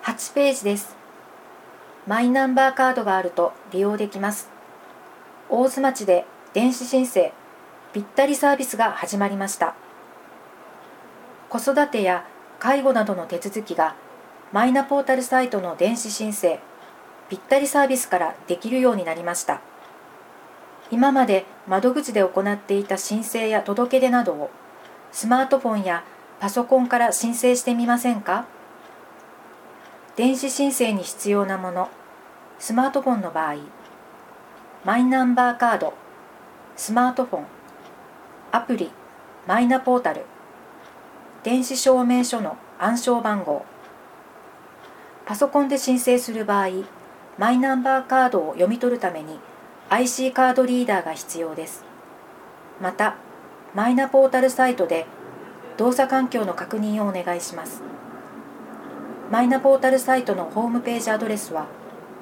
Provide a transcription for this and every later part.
8ページです。マイナンバーカードがあると利用できます。大津町で電子申請ぴったりサービスが始まりました。子育てや介護などの手続きがマイナポータルサイトの電子申請ぴったりサービスからできるようになりました。今まで窓口で行っていた申請や届け出などをスマートフォンやパソコンから申請してみませんか？電子申請に必要なもの、スマートフォンの場合、マイナンバーカード、スマートフォン、アプリ、マイナポータル、電子証明書の暗証番号。パソコンで申請する場合、マイナンバーカードを読み取るために IC カードリーダーが必要です。また、マイナポータルサイトで動作環境の確認をお願いします。マイナポータルサイトのホームページアドレスは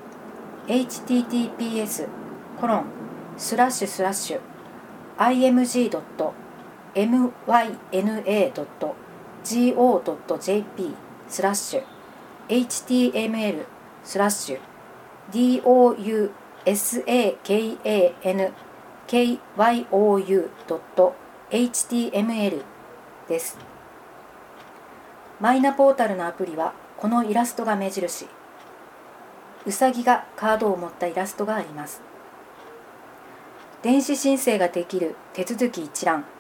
https://img.myna.go.jp/html/dousakyoU.html です。マイナポータルのアプリはこのイラストが目印。うさぎがカードを持ったイラストがあります。電子申請ができる手続き一覧。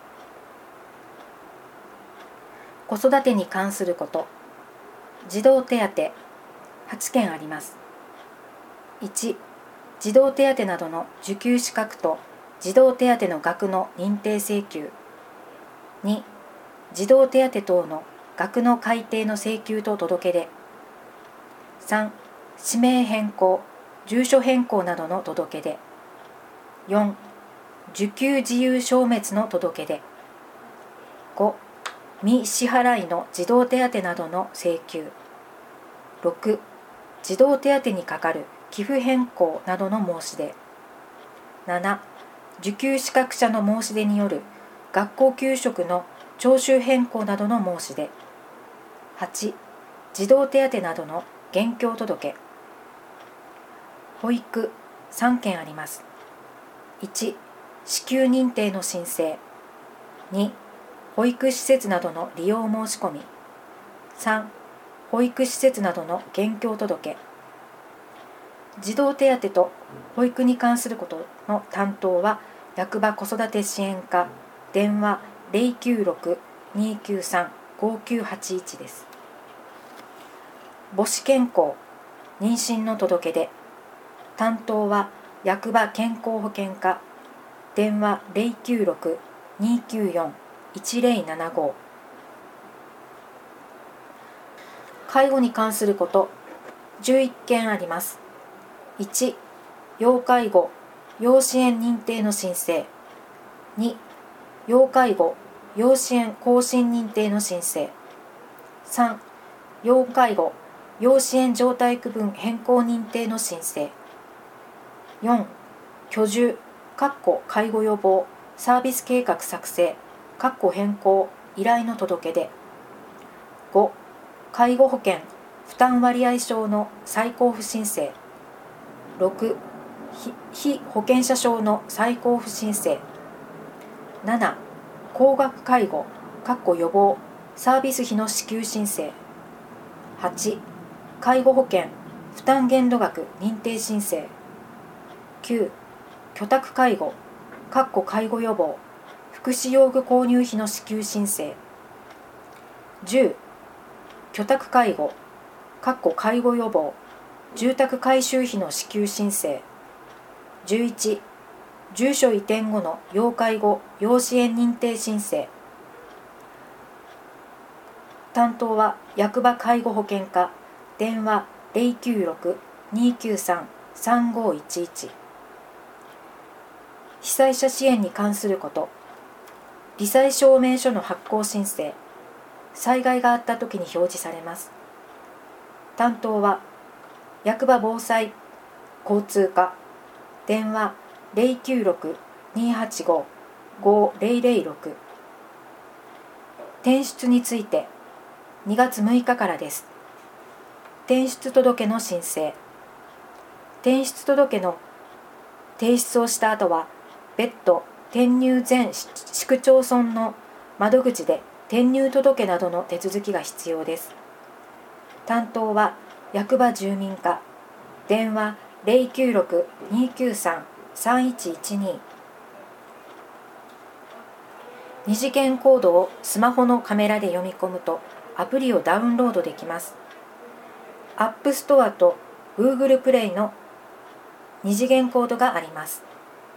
子育てに関すること。児童手当8件あります。1、児童手当などの受給資格と児童手当の額の認定請求。2、児童手当等の額の改定の請求と届け出。3、氏名変更、住所変更などの届け出。4、受給自由消滅の届け出。5、未支払いの児童手当などの請求。6、児童手当にかかる寄付変更などの申し出。7、受給資格者の申し出による学校給食の徴収変更などの申し出。8、児童手当などの現況届。保育3件あります。1、支給認定の申請。2、保育施設などの利用申し込み。3、保育施設などの現況届。児童手当と保育に関することの担当は役場子育て支援課、電話 096-293-5981 です。母子健康、妊娠の届け出。担当は役場健康保険課、電話 096-294-1075。介護に関すること、11件あります。1、要介護、要支援認定の申請。2、要介護、要支援更新認定の申請。3、要介護、要支援状態区分変更認定の申請。4、居住、介護予防、サービス計画作成、変更、依頼の届け出。5、介護保険、負担割合証の再交付申請。6、被保険者証の再交付申請。7、高額介護、予防、サービス費の支給申請。8、介護保険、負担限度額認定申請。9、居宅介護、介護予防、福祉用具購入費の支給申請。10、居宅介護、介護予防、住宅改修費の支給申請。11、住所移転後の要介護・要支援認定申請。担当は役場介護保険課、電話 096-293-3511。被災者支援に関すること。罹災証明書の発行申請。災害があったときに表示されます。担当は役場防災交通課、電話 096-285-5006。転出について2月6日からです。 転出届の申請。転出届の提出をした後は、別途転入全市区町村の窓口で転入届などの手続きが必要です。担当は役場住民課、電話 096-293-3112。二次元コードをスマホのカメラで読み込むとアプリをダウンロードできます。App Store と Google Play の二次元コードがあります。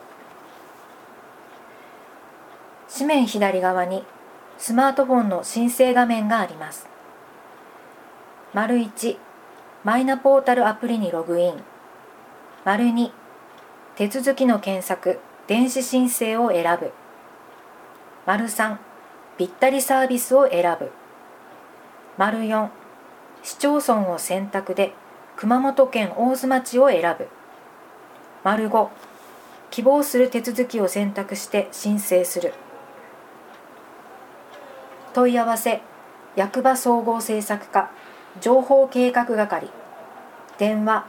紙面左側にスマートフォンの申請画面があります。丸1、マイナポータルアプリにログイン。丸2、手続きの検索、電子申請を選ぶ。丸3、ぴったりサービスを選ぶ。丸4、市町村を選択で熊本県大津町を選ぶ。丸5、希望する手続きを選択して申請する。問い合わせ、役場総合政策課情報計画係、電話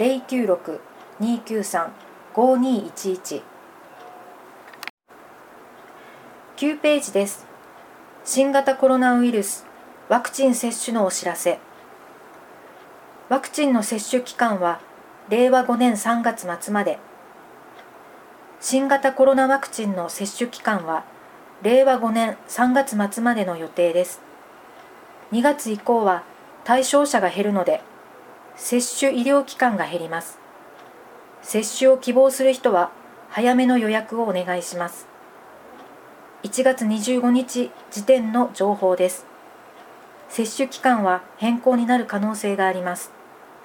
096-293-5211。9ページです。新型コロナウイルスワクチン接種のお知らせ。ワクチンの接種期間は令和5年3月末まで。新型コロナワクチンの接種期間は令和5年3月末までの予定です。2月以降は対象者が減るので、接種医療機関が減ります。接種を希望する人は早めの予約をお願いします。1月25日時点の情報です。接種期間は変更になる可能性があります。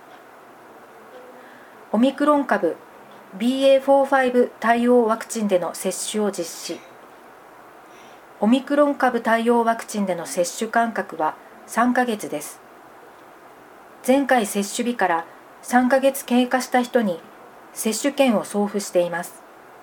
オミクロン株 BA.4/5 対応ワクチンでの接種を実施。オミクロン株対応ワクチンでの接種間隔は3ヶ月です。前回接種日から3ヶ月経過した人に接種券を送付しています。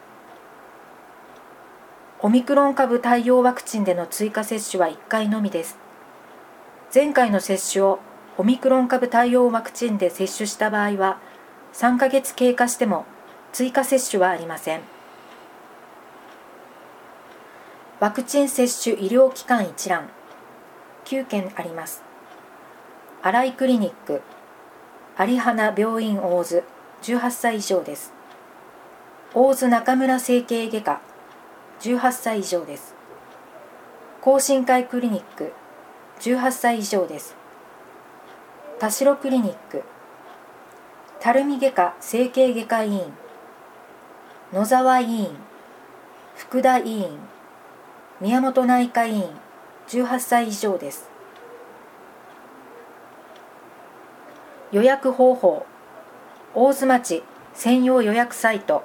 オミクロン株対応ワクチンでの追加接種は1回のみです。前回の接種をオミクロン株対応ワクチンで接種した場合は、3ヶ月経過しても追加接種はありません。ワクチン接種医療機関一覧、9件あります。新井クリニック、有花病院大津、18歳以上です。大津中村整形外科、18歳以上です。甲信会クリニック、18歳以上です。田代クリニック、垂水外科整形外科医院、野沢医院、福田医院、宮本内科医院、18歳以上です。予約方法、大津町専用予約サイト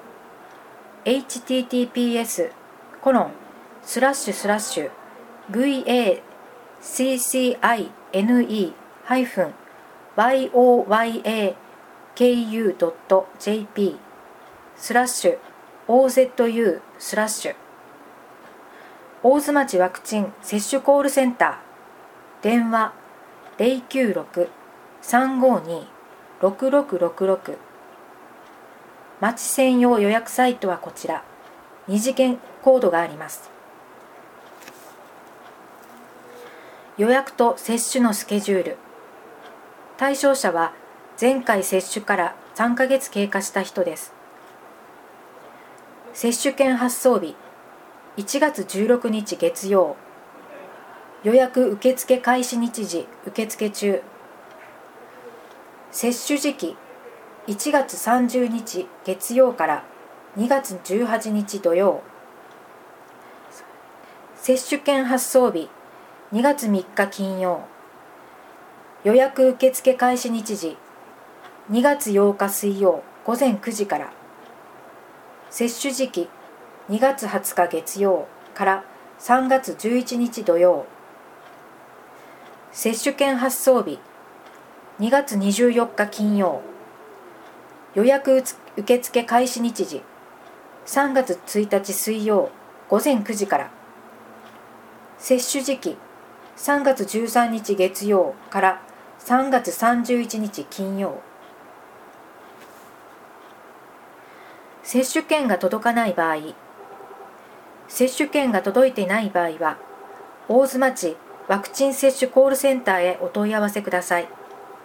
https://vaccine-yoyaku.jp/ozu/ 大津町ワクチン接種コールセンター、電話 096-352-6666。町専用予約サイトはこちら。二次元コードがあります。予約と接種のスケジュール。対象者は前回接種から3ヶ月経過した人です。接種券発送日1月16日月曜。予約受付開始日時受付中。接種時期1月30日月曜から2月18日土曜。接種券発送日2月3日金曜。予約受付開始日時2月8日水曜午前9時から。接種時期2月20日月曜から3月11日土曜。接種券発送日2月24日金曜。予約受付開始日時3月1日水曜午前9時から。接種時期3月13日月曜から 3月31日金曜。接種券が届かない場合、接種券が届いていない場合は、大津町ワクチン接種コールセンターへお問い合わせください。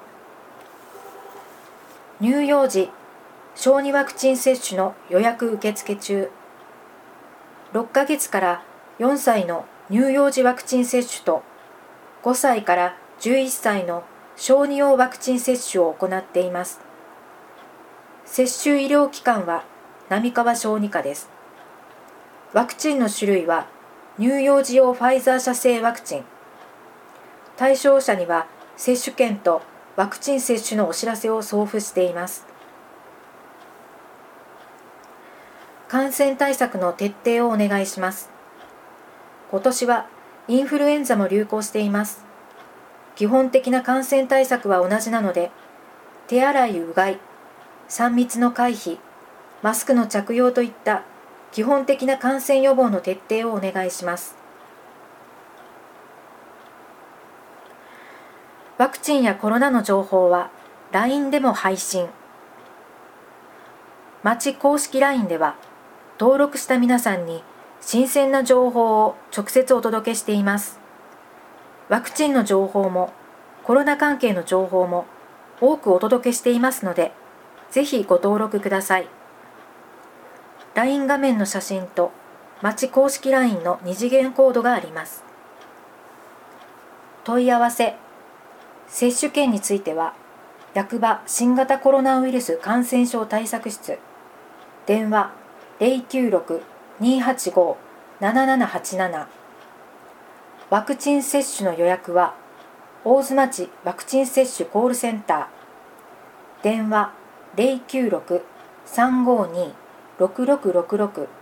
乳幼児小児ワクチン接種の予約受付中。6ヶ月から4歳の乳幼児ワクチン接種と5歳から11歳の小児用ワクチン接種を行っています。接種医療機関は並川小児科です。ワクチンの種類は乳幼児用ファイザー社製ワクチン。対象者には接種券とワクチン接種のお知らせを送付しています。感染対策の徹底をお願いします。今年はインフルエンザも流行しています。基本的な感染対策は同じなので、手洗い・うがい、3密の回避、マスクの着用といった基本的な感染予防の徹底をお願いします。ワクチンやコロナの情報は LINE でも配信。町公式 LINE では登録した皆さんに新鮮な情報を直接お届けしています。ワクチンの情報もコロナ関係の情報も多くお届けしていますので、ぜひご登録ください。LINE 画面の写真と町公式 LINE の二次元コードがあります。問い合わせ。接種券については、役場新型コロナウイルス感染症対策室、電話 096-285-7787。ワクチン接種の予約は、大津町ワクチン接種コールセンター、電話 096-352-6666